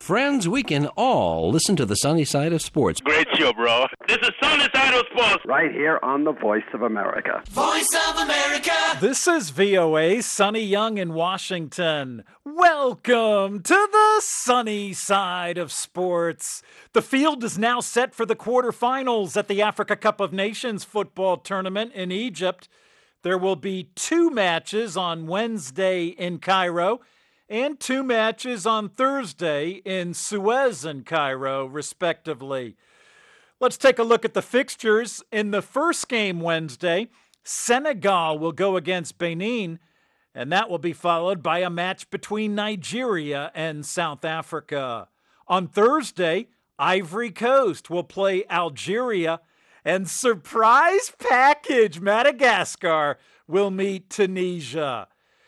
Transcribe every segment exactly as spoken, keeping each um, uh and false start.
friends, we can all listen to the sunny side of sports. Great show, bro. This is Sunny Side of Sports. Right here on the Voice of America. Voice of America. This is V O A, Sonny Young in Washington. Welcome to the sunny side of sports. The field is now set for the quarterfinals at the Africa Cup of Nations football tournament in Egypt. There will be two matches on Wednesday in Cairo and two matches on Thursday in Suez and Cairo, respectively. Let's take a look at the fixtures. In the first game Wednesday, Senegal will go against Benin, and that will be followed by a match between Nigeria and South Africa. On Thursday, Ivory Coast will play Algeria, and surprise package, Madagascar will meet Tunisia.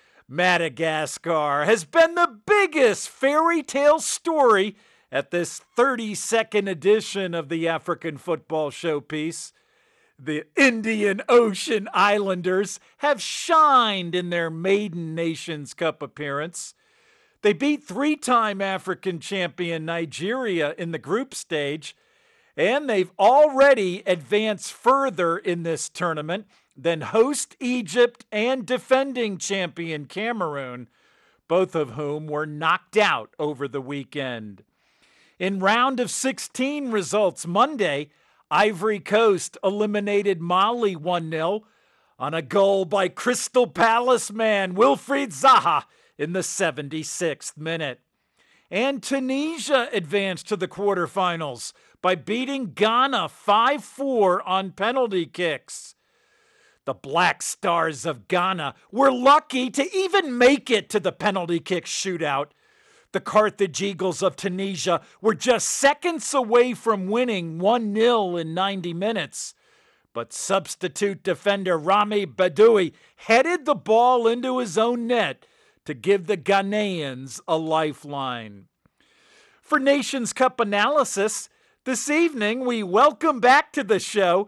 Madagascar has been the biggest fairy tale story at this thirty-second edition of the African Football Showpiece. The Indian Ocean Islanders have shined in their maiden Nations Cup appearance. They beat three-time African champion Nigeria in the group stage, and they've already advanced further in this tournament than host Egypt and defending champion Cameroon, both of whom were knocked out over the weekend. In round of sixteen results Monday, Ivory Coast eliminated Mali one nil on a goal by Crystal Palace man Wilfried Zaha in the seventy-sixth minute. And Tunisia advanced to the quarterfinals by beating Ghana five four on penalty kicks. The Black Stars of Ghana were lucky to even make it to the penalty kick shootout. The Carthage Eagles of Tunisia were just seconds away from winning one nil in ninety minutes. But substitute defender Rami Badoui headed the ball into his own net to give the Ghanaians a lifeline. For Nations Cup analysis, this evening we welcome back to the show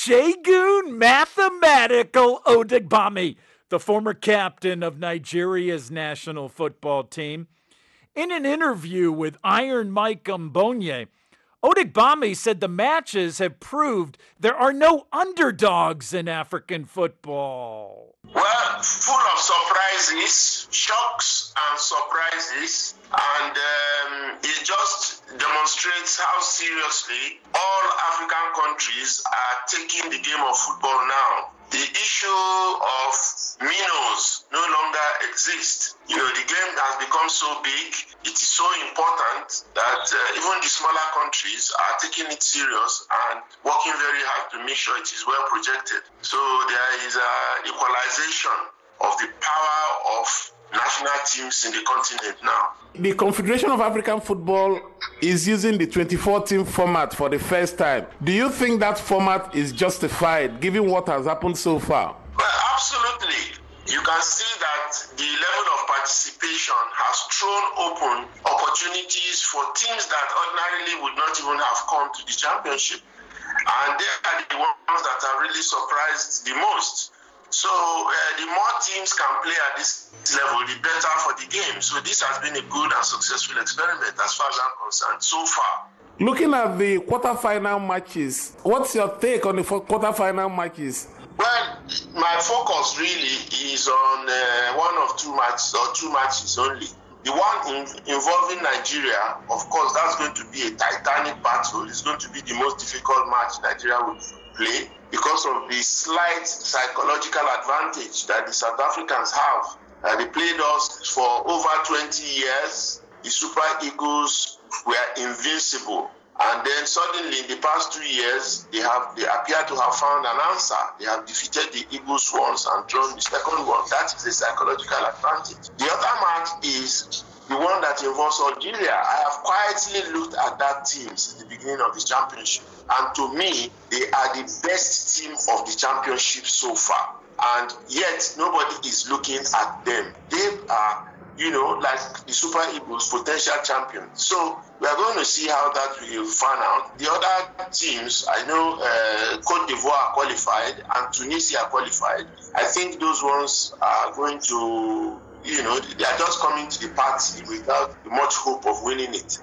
Segun Mathematical Odegbami, the former captain of Nigeria's national football team. In an interview with Iron Mike Mbonye, Odegbami said the matches have proved there are no underdogs in African football. Well, full of surprises, shocks and surprises, and um, it just demonstrates how seriously all African countries are taking the game of football now. The issue of minnows no longer exists. You know, the game has become so big, it is so important that uh, even the smaller countries are taking it serious and working very hard to make sure it is well projected. So there is an equalization of the power of national teams in the continent now. The Confederation of African Football is using the twenty-four team format for the first time. Do you think that format is justified given what has happened so far? Well, absolutely. You can see that the level of participation has thrown open opportunities for teams that ordinarily would not even have come to the championship. And they are the ones that are really surprised the most. So uh, the more teams can play at this level, the better for the game. So this has been a good and successful experiment as far as I'm concerned so far. Looking at the quarterfinal matches, what's your take on the quarterfinal matches? Well, my focus really is on uh, one of two matches or two matches only. The one in, involving Nigeria, of course, that's going to be a titanic battle. It's going to be the most difficult match Nigeria will play because of the slight psychological advantage that the South Africans have. Uh, they played us for over twenty years. The Super Eagles were invincible. And then suddenly in the past two years, they have they appear to have found an answer. They have defeated the Eagles once and drawn the second one. That is a psychological advantage. The other match is the one that involves Algeria. I have quietly looked at that team since the beginning of the championship. And to me, they are the best team of the championship so far. And yet, nobody is looking at them. They are, you know, like the Super Eagles, potential champions. So we are going to see how that will fan out. The other teams, I know uh, Cote d'Ivoire qualified and Tunisia qualified. I think those ones are going to, you know, they are just coming to the party without much hope of winning it.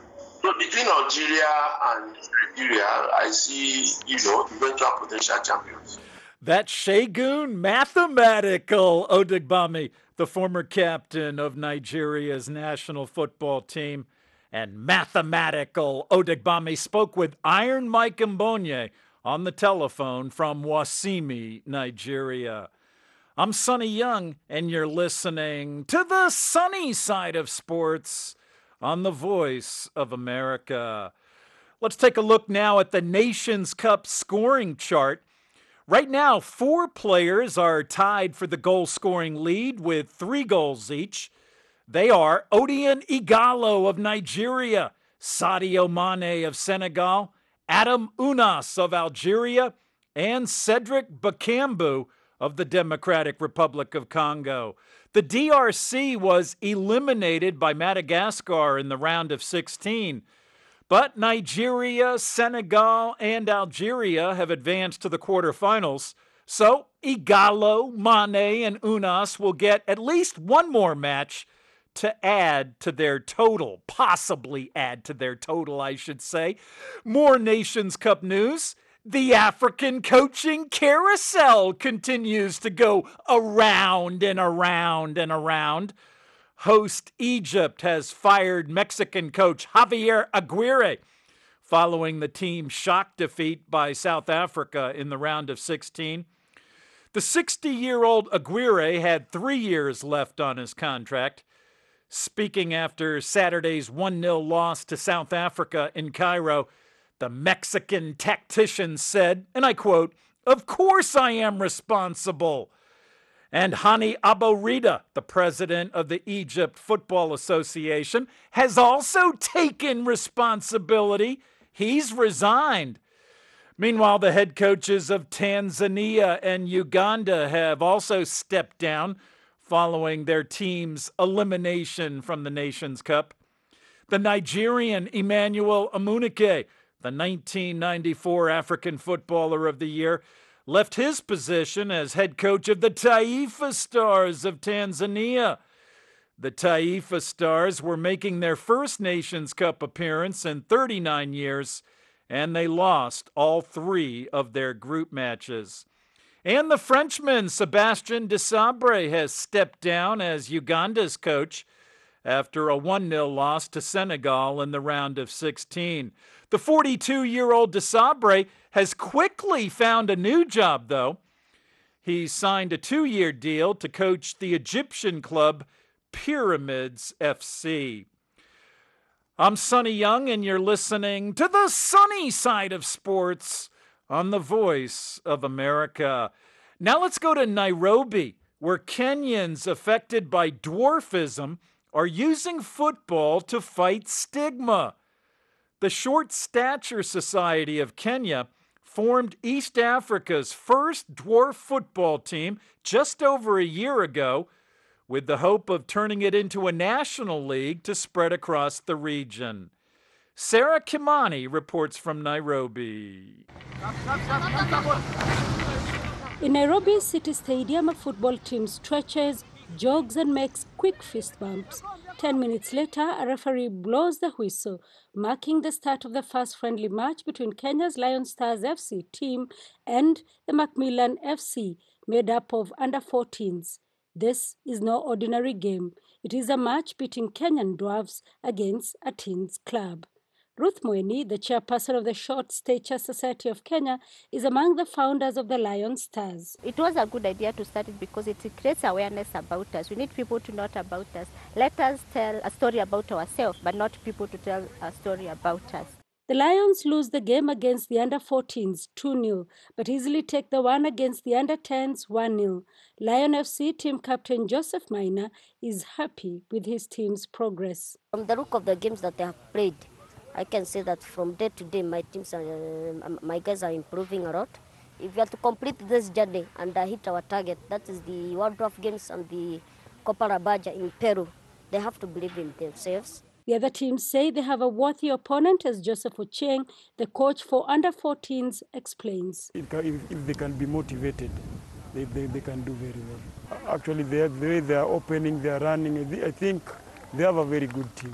So between Algeria and Nigeria, I see, you know, eventual potential champions. That's Segun Mathematical Odegbami, the former captain of Nigeria's national football team. And Mathematical Odegbami spoke with Iron Mike Mbonye on the telephone from Wasimi, Nigeria. I'm Sonny Young, and you're listening to the sunny side of sports on the Voice of America. Let's take a look now at the Nations Cup scoring chart. Right now, four players are tied for the goal-scoring lead with three goals each. They are Odion Ighalo of Nigeria, Sadio Mane of Senegal, Adam Ounas of Algeria, and Cedric Bakambu of the Democratic Republic of Congo. The D R C was eliminated by Madagascar in the round of sixteen, but Nigeria, Senegal, and Algeria have advanced to the quarterfinals, so Ighalo, Mane, and Ounas will get at least one more match to add to their total, possibly add to their total, I should say. More Nations Cup news. The African coaching carousel continues to go around and around and around. Host Egypt has fired Mexican coach Javier Aguirre following the team's shock defeat by South Africa in the round of sixteen. The sixty-year-old Aguirre had three years left on his contract. Speaking after Saturday's one nil loss to South Africa in Cairo, the Mexican tactician said, and I quote, "Of course I am responsible." And Hani Abu Rida, the president of the Egypt Football Association, has also taken responsibility. He's resigned. Meanwhile, the head coaches of Tanzania and Uganda have also stepped down following their team's elimination from the Nations Cup. The Nigerian Emmanuel Amunike, the nineteen ninety-four African Footballer of the Year, left his position as head coach of the Taifa Stars of Tanzania. The Taifa Stars were making their first Nations Cup appearance in thirty-nine years, and they lost all three of their group matches. And the Frenchman Sébastien Desabre has stepped down as Uganda's coach after a one nil loss to Senegal in the round of sixteen. The forty-two-year-old Desabre has quickly found a new job, though. He signed a two-year deal to coach the Egyptian club Pyramids F C. I'm Sonny Young, and you're listening to the sunny side of sports on the Voice of America. Now let's go to Nairobi, where Kenyans affected by dwarfism are using football to fight stigma. The Short Stature Society of Kenya formed East Africa's first dwarf football team just over a year ago, with the hope of turning it into a national league to spread across the region. Sarah Kimani reports from Nairobi. In Nairobi City Stadium, a football team stretches, jogs and makes quick fist bumps. Ten minutes later, a referee blows the whistle, marking the start of the first friendly match between Kenya's Lion Stars F C team and the Macmillan F C, made up of under fourteens. This is no ordinary game. It is a match between Kenyan dwarfs against a teens club. Ruth Mweni, the chairperson of the Short Stature Society of Kenya, is among the founders of the Lion Stars. It was a good idea to start it because it creates awareness about us. We need people to know about us. Let us tell a story about ourselves, but not people to tell a story about us. The Lions lose the game against the under fourteens two nil, but easily take the one against the under tens one nil. Lion F C team captain Joseph Maina is happy with his team's progress. From the look of the games that they have played, I can say that from day to day, my teams, are, uh, my guys are improving a lot. If we are to complete this journey and uh, hit our target, that is the World Dwarf Games and the Copa Rabaja in Peru, they have to believe in themselves. The other teams say they have a worthy opponent, as Joseph Ochieng, the coach for under fourteens, explains. If, if they can be motivated, they, they, they can do very well. Actually, they have, the way they are opening, they are running, I think they have a very good team.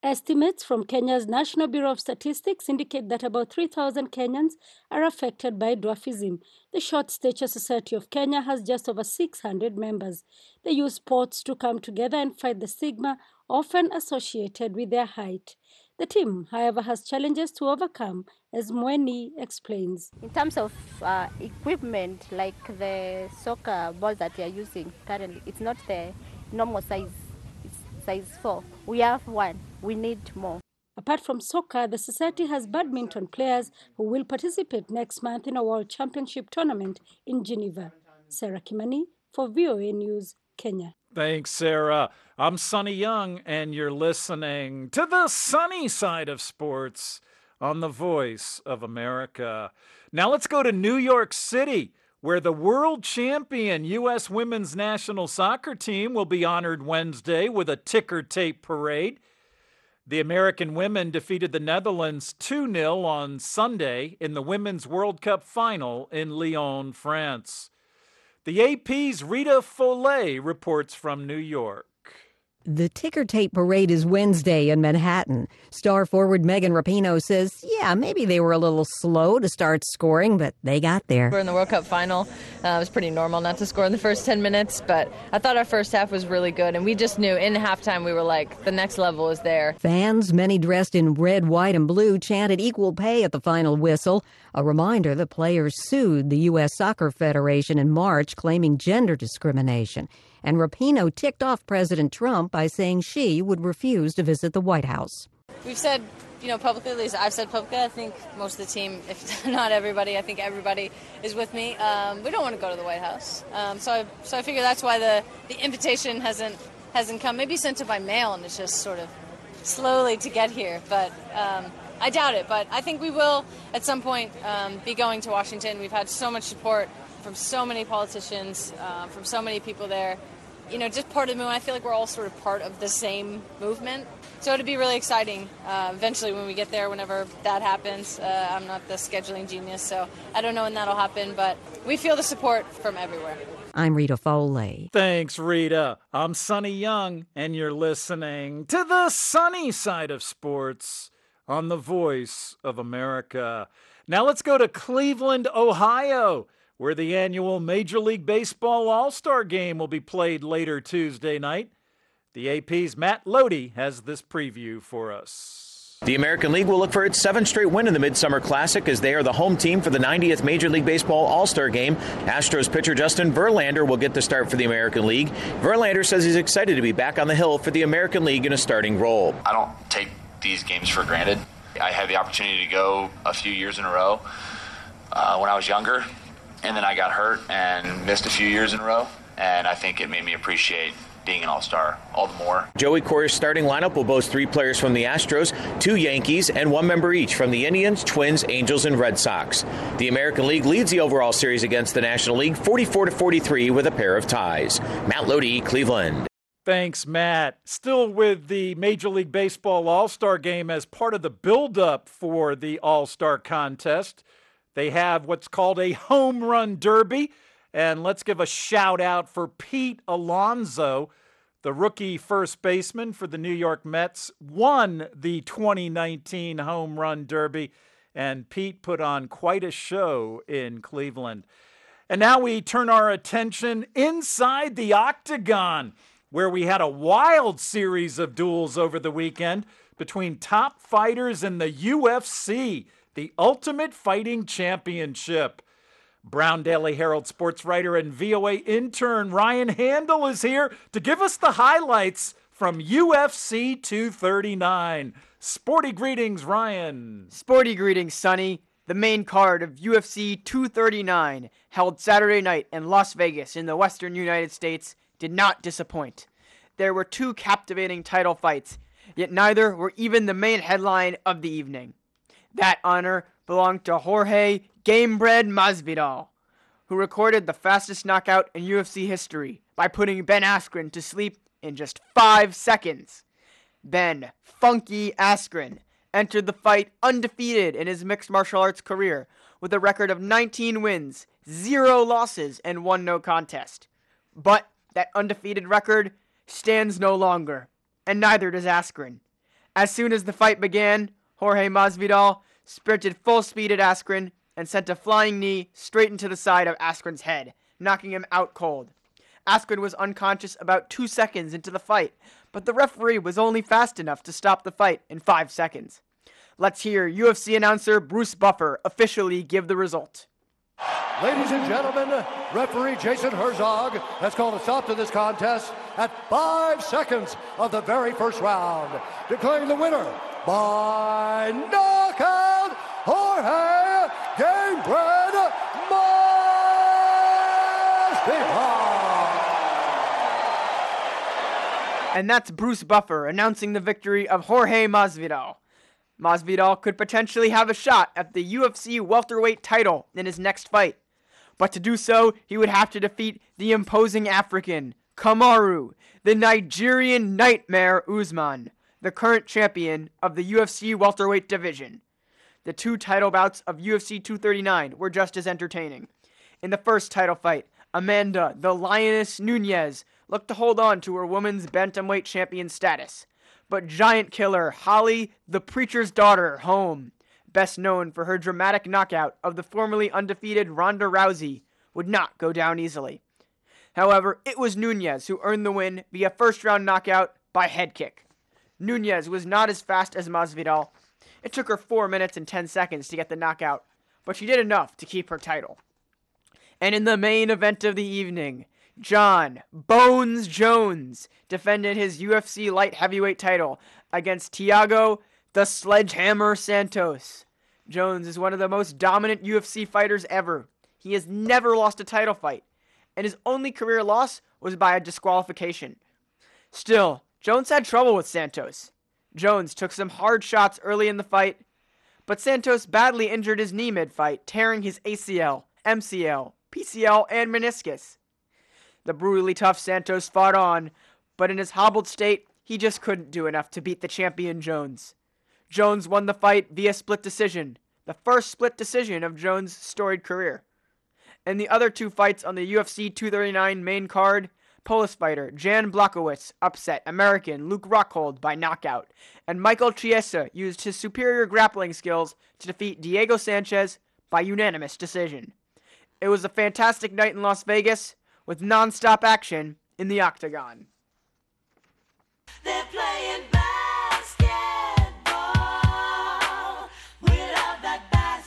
Estimates from Kenya's National Bureau of Statistics indicate that about three thousand Kenyans are affected by dwarfism. The Short Stature Society of Kenya has just over six hundred members. They use sports to come together and fight the stigma often associated with their height. The team, however, has challenges to overcome, as Mweni explains. In terms of uh, equipment, like the soccer ball that we are using currently, it's not the normal size, it's size four. We have one, we need more. Apart from soccer, the society has badminton players who will participate next month in a World Championship tournament in Geneva. Sarah Kimani for V O A News, Kenya. Thanks, Sarah. I'm Sonny Young, and you're listening to the sunny side of sports on the Voice of America. Now let's go to New York City, where the world champion U S women's national soccer team will be honored Wednesday with a ticker tape parade. The American women defeated the Netherlands two nil on Sunday in the Women's World Cup final in Lyon, France. The A P's Rita Follet reports from New York. The ticker tape parade is Wednesday in Manhattan. Star forward Megan Rapinoe says, yeah, maybe they were a little slow to start scoring, but they got there. We're in the World Cup final. Uh, it was pretty normal not to score in the first ten minutes, but I thought our first half was really good, and we just knew in halftime we were like, the next level is there. Fans, many dressed in red, white, and blue, chanted equal pay at the final whistle. A reminder the players sued the U S Soccer Federation in March, claiming gender discrimination. And Rapinoe ticked off President Trump by saying she would refuse to visit the White House. We've said, you know, publicly, at least I've said publicly, I think most of the team, if not everybody, I think everybody is with me. Um, we don't want to go to the White House. Um, so I, so I figure that's why the, the invitation hasn't hasn't come. Maybe sent it by mail and it's just sort of slowly to get here. But um, I doubt it. But I think we will at some point um, be going to Washington. We've had so much support from so many politicians, uh, from so many people there. You know, just part of the movement. I feel like we're all sort of part of the same movement. So it'd be really exciting uh, eventually when we get there, whenever that happens. Uh, I'm not the scheduling genius, so I don't know when that'll happen, but we feel the support from everywhere. I'm Rita Foley. Thanks, Rita. I'm Sonny Young, and you're listening to the sunny side of sports on the Voice of America. Now let's go to Cleveland, Ohio, where the annual Major League Baseball All-Star Game will be played later Tuesday night. The A P's Matt Lodi has this preview for us. The American League will look for its seventh straight win in the Midsummer Classic as they are the home team for the ninetieth Major League Baseball All-Star Game. Astros pitcher Justin Verlander will get the start for the American League. Verlander says he's excited to be back on the hill for the American League in a starting role. I don't take these games for granted. I had the opportunity to go a few years in a row uh, when I was younger. And then I got hurt and missed a few years in a row, and I think it made me appreciate being an all-star all the more. Joey Core's starting lineup will boast three players from the Astros, two Yankees, and one member each from the Indians, Twins, Angels, and Red Sox. The American League leads the overall series against the National League forty-four to forty-three with a pair of ties. Matt Lodi, Cleveland. Thanks, Matt. Still with the Major League Baseball All-Star Game as part of the build-up for the All-Star Contest. They have what's called a home run derby. And let's give a shout out for Pete Alonso, the rookie first baseman for the New York Mets, won the twenty nineteen home run derby. And Pete put on quite a show in Cleveland. And now we turn our attention inside the octagon, where we had a wild series of duels over the weekend between top fighters in the U F C. The Ultimate Fighting Championship. Brown Daily Herald sports writer and V O A intern Ryan Handel is here to give us the highlights from U F C two thirty-nine. Sporty greetings, Ryan. Sporty greetings, Sonny. The main card of U F C two thirty-nine, held Saturday night in Las Vegas in the western United States, did not disappoint. There were two captivating title fights, yet neither were even the main headline of the evening. That honor belonged to Jorge Gamebred Masvidal, who recorded the fastest knockout in U F C history by putting Ben Askren to sleep in just five seconds. Ben Funky Askren entered the fight undefeated in his mixed martial arts career with a record of nineteen wins, zero losses, and one no contest. But that undefeated record stands no longer, and neither does Askren. As soon as the fight began, Jorge Masvidal sprinted full speed at Askren and sent a flying knee straight into the side of Askren's head, knocking him out cold. Askren was unconscious about two seconds into the fight, but the referee was only fast enough to stop the fight in five seconds. Let's hear U F C announcer Bruce Buffer officially give the result. Ladies and gentlemen, referee Jason Herzog has called a stop to this contest at five seconds of the very first round, declaring the winner by knockout, Jorge Gamebred Masvidal. And that's Bruce Buffer announcing the victory of Jorge Masvidal. Masvidal could potentially have a shot at the U F C welterweight title in his next fight. But to do so, he would have to defeat the imposing African, Kamaru, the Nigerian nightmare Usman, the current champion of the U F C welterweight division. The two title bouts of U F C two thirty-nine were just as entertaining. In the first title fight, Amanda, the Lioness Nunes, looked to hold on to her women's bantamweight champion status. But giant killer Holly, the Preacher's Daughter, Holm, best known for her dramatic knockout of the formerly undefeated Ronda Rousey, would not go down easily. However, it was Nunes who earned the win via first-round knockout by head kick. Nunes was not as fast as Masvidal. It took her four minutes and ten seconds to get the knockout, but she did enough to keep her title. And in the main event of the evening, John Bones Jones defended his U F C light heavyweight title against Thiago the Sledgehammer Santos. Jones is one of the most dominant U F C fighters ever. He has never lost a title fight, and his only career loss was by a disqualification. Still, Jones had trouble with Santos. Jones took some hard shots early in the fight, but Santos badly injured his knee mid-fight, tearing his A C L, M C L, P C L, and meniscus. The brutally tough Santos fought on, but in his hobbled state, he just couldn't do enough to beat the champion Jones. Jones won the fight via split decision, the first split decision of Jones' storied career. In the other two fights on the U F C two thirty-nine main card, Polish fighter Jan Blachowicz upset American Luke Rockhold by knockout, and Michael Chiesa used his superior grappling skills to defeat Diego Sanchez by unanimous decision. It was a fantastic night in Las Vegas, with non-stop action in the Octagon. They're playing basketball. We love that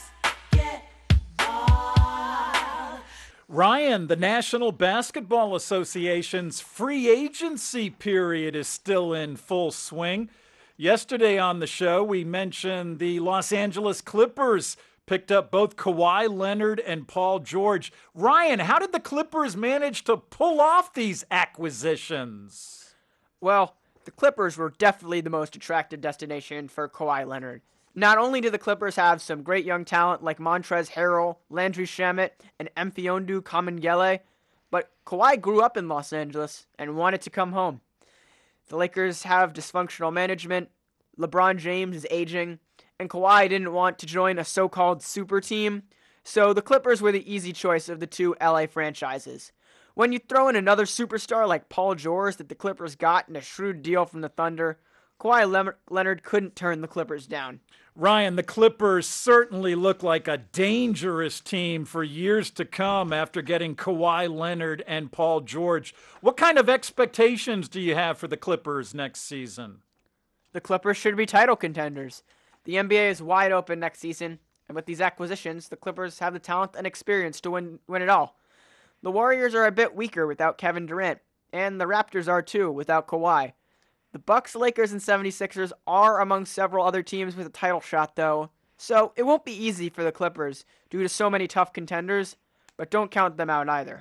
basketball. Ryan, the National Basketball Association's free agency period is still in full swing. Yesterday on the show, we mentioned the Los Angeles Clippers picked up both Kawhi Leonard and Paul George. Ryan, how did the Clippers manage to pull off these acquisitions? Well, the Clippers were definitely the most attractive destination for Kawhi Leonard. Not only do the Clippers have some great young talent like Montrezl Harrell, Landry Shamet, and Mfiondu Kamengele, but Kawhi grew up in Los Angeles and wanted to come home. The Lakers have dysfunctional management, LeBron James is aging, and Kawhi didn't want to join a so-called super team, so the Clippers were the easy choice of the two L A franchises. When you throw in another superstar like Paul George that the Clippers got in a shrewd deal from the Thunder, Kawhi Le- Leonard couldn't turn the Clippers down. Ryan, the Clippers certainly look like a dangerous team for years to come after getting Kawhi Leonard and Paul George. What kind of expectations do you have for the Clippers next season? The Clippers should be title contenders. The N B A is wide open next season, and with these acquisitions, the Clippers have the talent and experience to win win it all. The Warriors are a bit weaker without Kevin Durant, and the Raptors are too without Kawhi. The Bucks, Lakers, and seventy-sixers are among several other teams with a title shot, though, so it won't be easy for the Clippers due to so many tough contenders, but don't count them out either.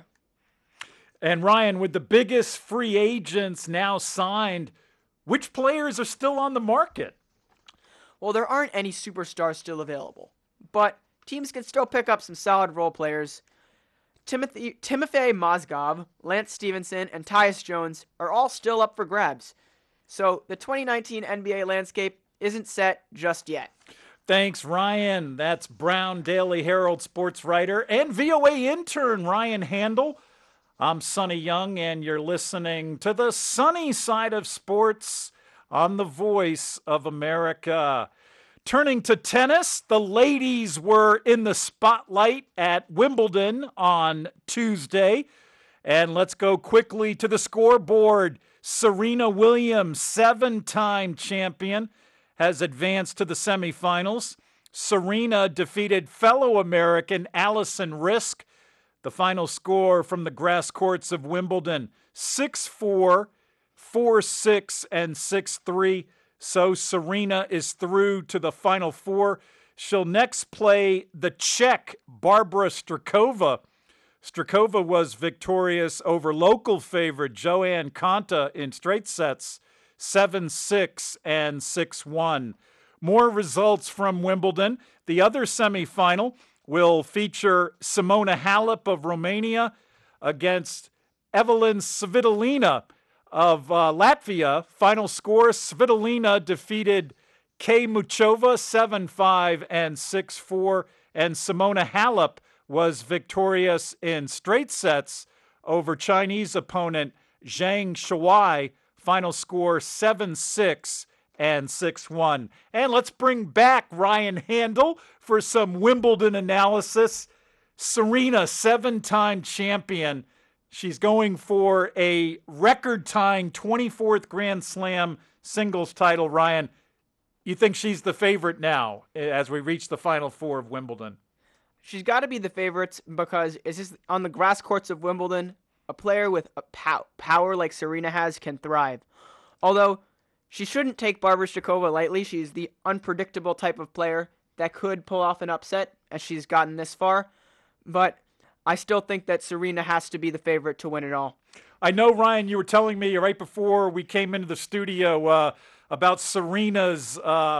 And Ryan, with the biggest free agents now signed, which players are still on the market? Well, there aren't any superstars still available, but teams can still pick up some solid role players. Timothy, Timofey Mozgov, Lance Stevenson, and Tyus Jones are all still up for grabs, so the twenty nineteen N B A landscape isn't set just yet. Thanks, Ryan. That's Brown Daily Herald sports writer and V O A intern Ryan Handel. I'm Sonny Young, and you're listening to the sunny side of sports on the Voice of America. Turning to tennis, the ladies were in the spotlight at Wimbledon on Tuesday. And let's go quickly to the scoreboard. Serena Williams, seven-time champion, has advanced to the semifinals. Serena defeated fellow American Allison Risk. The final score from the grass courts of Wimbledon, six four, four six, and six three. So Serena is through to the Final Four. She'll next play the Czech Barbara Strakova. Strakova was victorious over local favorite Joanne Konta in straight sets, seven six and six one. More results from Wimbledon. The other semifinal will feature Simona Halep of Romania against Evelyn Svitolina of uh, Latvia. Final score, Svitolina defeated Kay Muchova seven five and six four, and Simona Halep was victorious in straight sets over Chinese opponent Zhang Shuai. Final score, seven six and six one. And let's bring back Ryan Handel for some Wimbledon analysis. Serena, seven-time champion. She's going for a record-tying twenty-fourth Grand Slam singles title. Ryan, you think she's the favorite now as we reach the Final Four of Wimbledon? She's got to be the favorite because it's just on the grass courts of Wimbledon, a player with a pow- power like Serena has can thrive. Although she shouldn't take Barbara Strakova lightly. She's the unpredictable type of player that could pull off an upset, as she's gotten this far. But I still think that Serena has to be the favorite to win it all. I know, Ryan, you were telling me right before we came into the studio uh, about Serena's uh,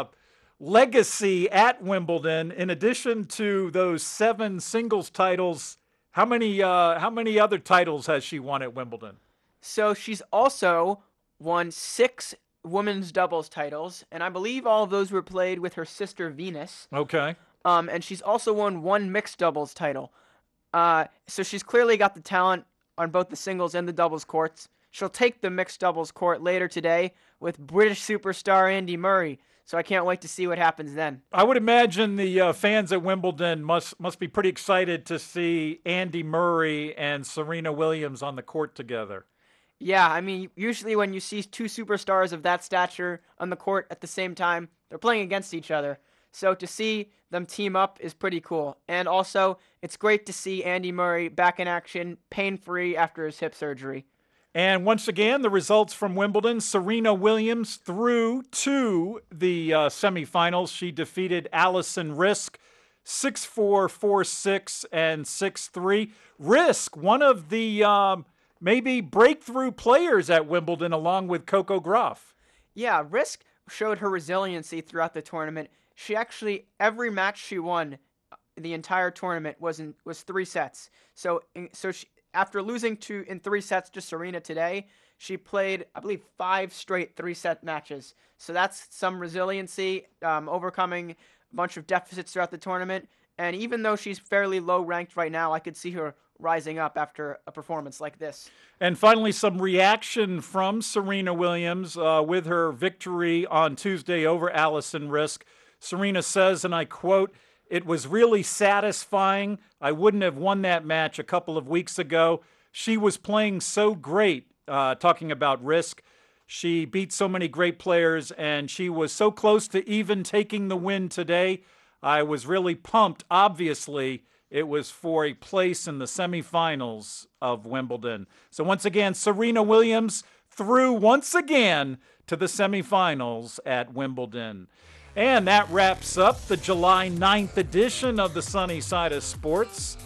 legacy at Wimbledon. In addition to those seven singles titles, how many uh, how many other titles has she won at Wimbledon? So she's also won six women's doubles titles, and I believe all of those were played with her sister Venus. Okay. Um, and she's also won one mixed doubles title. Uh, so she's clearly got the talent on both the singles and the doubles courts. She'll take the mixed doubles court later today with British superstar Andy Murray. So I can't wait to see what happens then. I would imagine the uh, fans at Wimbledon must must be pretty excited to see Andy Murray and Serena Williams on the court together. Yeah, I mean, usually when you see two superstars of that stature on the court at the same time, they're playing against each other. So to see them team up is pretty cool. And also, it's great to see Andy Murray back in action, pain-free after his hip surgery. And once again, the results from Wimbledon, Serena Williams through to the uh, semifinals. She defeated Allison Risk, six four, four six, and six three. Risk, one of the um, maybe breakthrough players at Wimbledon, along with Coco Gauff. Yeah, Risk showed her resiliency throughout the tournament. She actually, every match she won the entire tournament was in, was three sets. So, so she, after losing to in three sets to Serena today, she played, I believe, five straight three-set matches. So that's some resiliency, um, overcoming a bunch of deficits throughout the tournament. And even though she's fairly low-ranked right now, I could see her rising up after a performance like this. And finally, some reaction from Serena Williams uh, with her victory on Tuesday over Allison Risk. Serena says, and I quote, "It was really satisfying. I wouldn't have won that match a couple of weeks ago. She was playing so great," uh, talking about Risk. She beat so many great players, and she was so close to even taking the win today. I was really pumped. Obviously, it was for a place in the semifinals of Wimbledon. So once again, Serena Williams through once again to the semifinals at Wimbledon. And that wraps up the July ninth edition of the Sunny Side of Sports.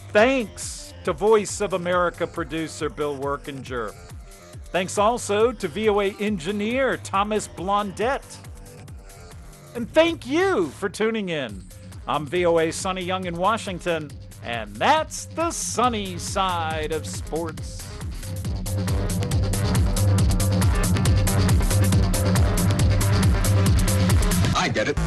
Thanks to Voice of America producer Bill Workinger. Thanks also to V O A engineer Thomas Blondette. And thank you for tuning in. I'm V O A's Sonny Young in Washington, and that's the Sunny Side of Sports. I get it.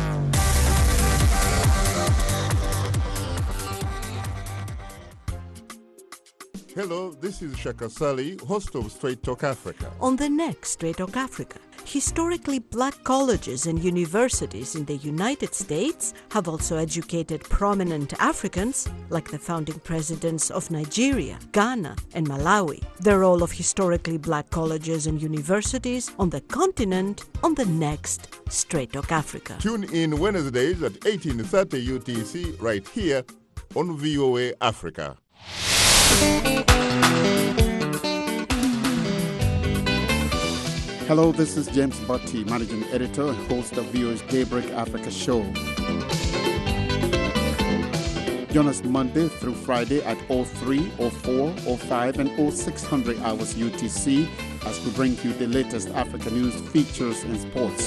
Hello, this is Shaka Sali, host of Straight Talk Africa. On the next Straight Talk Africa, historically black colleges and universities in the United States have also educated prominent Africans, like the founding presidents of Nigeria, Ghana, and Malawi. The role of historically black colleges and universities on the continent on the next Straight Talk Africa. Tune in Wednesdays at eighteen thirty U T C right here on V O A Africa. Hello, this is James Butty, Managing Editor and host of V O A's Daybreak Africa show. Join us Monday through Friday at oh three, oh four, oh five, and oh six hundred hours U T C as we bring you the latest Africa news, features, and sports.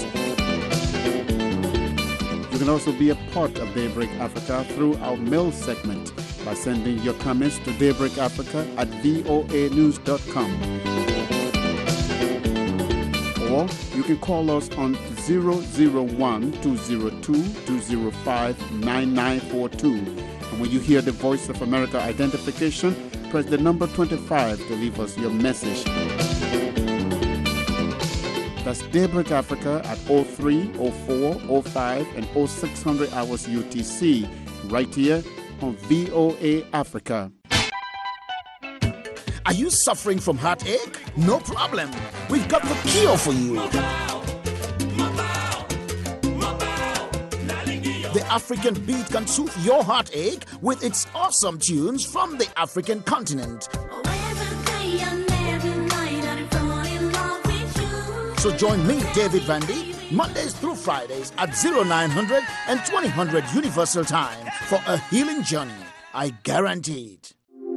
You can also be a part of Daybreak Africa through our mail segment by sending your comments to daybreakafrica at voa news dot com. Or you can call us on zero zero one, two zero two, two zero five, nine nine four two. And when you hear the Voice of America identification, press the number twenty-five to leave us your message. That's Daybreak Africa at oh three, oh four, oh five, and oh six hundred hours U T C, right here on V O A Africa. Are you suffering from heartache? No problem. We've got the cure for you. The African beat can soothe your heartache with its awesome tunes from the African continent. So join me, David Vandy, Mondays through Fridays at oh nine hundred and twenty hundred Universal Time for a healing journey. I guarantee it.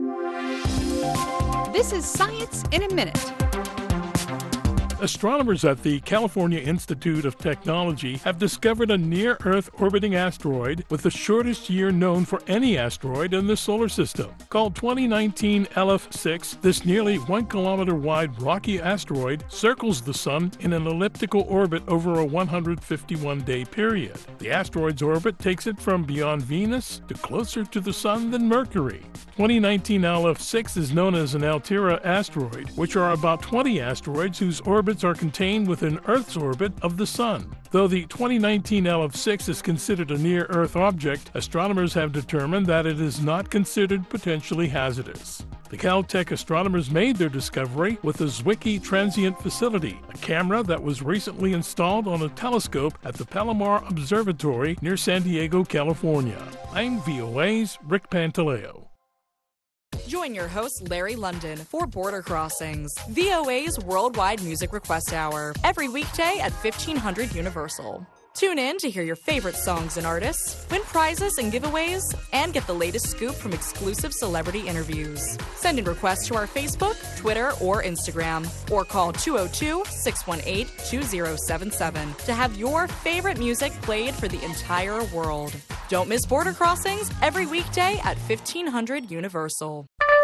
This is Science in a Minute. Astronomers at the California Institute of Technology have discovered a near-Earth orbiting asteroid with the shortest year known for any asteroid in the solar system. Called twenty nineteen L F six, this nearly one kilometer wide rocky asteroid circles the Sun in an elliptical orbit over a one hundred fifty-one day period. The asteroid's orbit takes it from beyond Venus to closer to the Sun than Mercury. twenty nineteen L F six is known as an Altera asteroid, which are about twenty asteroids whose orbits are contained within Earth's orbit of the Sun. Though the twenty nineteen L F six is considered a near-Earth object, astronomers have determined that it is not considered potentially hazardous. The Caltech astronomers made their discovery with the Zwicky Transient Facility, a camera that was recently installed on a telescope at the Palomar Observatory near San Diego, California. I'm V O A's Rick Pantaleo. Join your host, Larry London, for Border Crossings, V O A's worldwide music request hour, every weekday at fifteen hundred Universal. Tune in to hear your favorite songs and artists, win prizes and giveaways, and get the latest scoop from exclusive celebrity interviews. Send in requests to our Facebook, Twitter, or Instagram, or call two oh two, six one eight, two oh seven seven to have your favorite music played for the entire world. Don't miss Border Crossings every weekday at fifteen hundred Universal.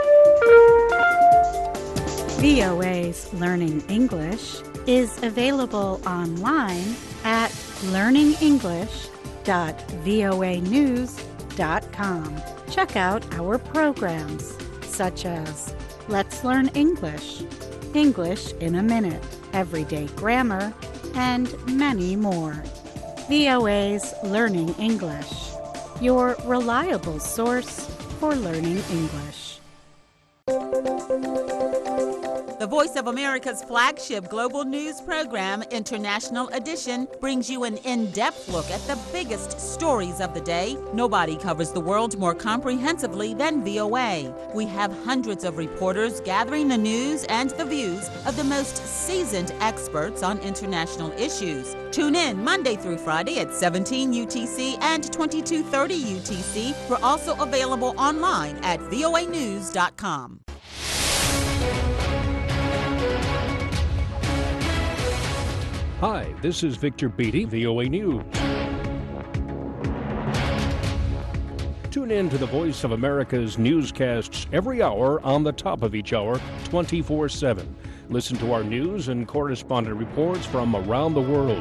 V O A's Learning English is available online at learning english dot voa news dot com. Check out our programs such as Let's Learn English, English in a Minute, Everyday Grammar, and many more. V O A's Learning English, your reliable source for learning English. The Voice of America's flagship global news program, International Edition, brings you an in-depth look at the biggest stories of the day. Nobody covers the world more comprehensively than V O A. We have hundreds of reporters gathering the news and the views of the most seasoned experts on international issues. Tune in Monday through Friday at seventeen U T C and twenty-two thirty U T C. We're also available online at voa news dot com. Hi, this is Victor Beattie, V O A News. Tune in to the Voice of America's newscasts every hour on the top of each hour, twenty-four seven. Listen to our news and correspondent reports from around the world.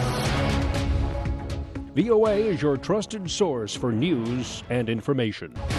V O A is your trusted source for news and information.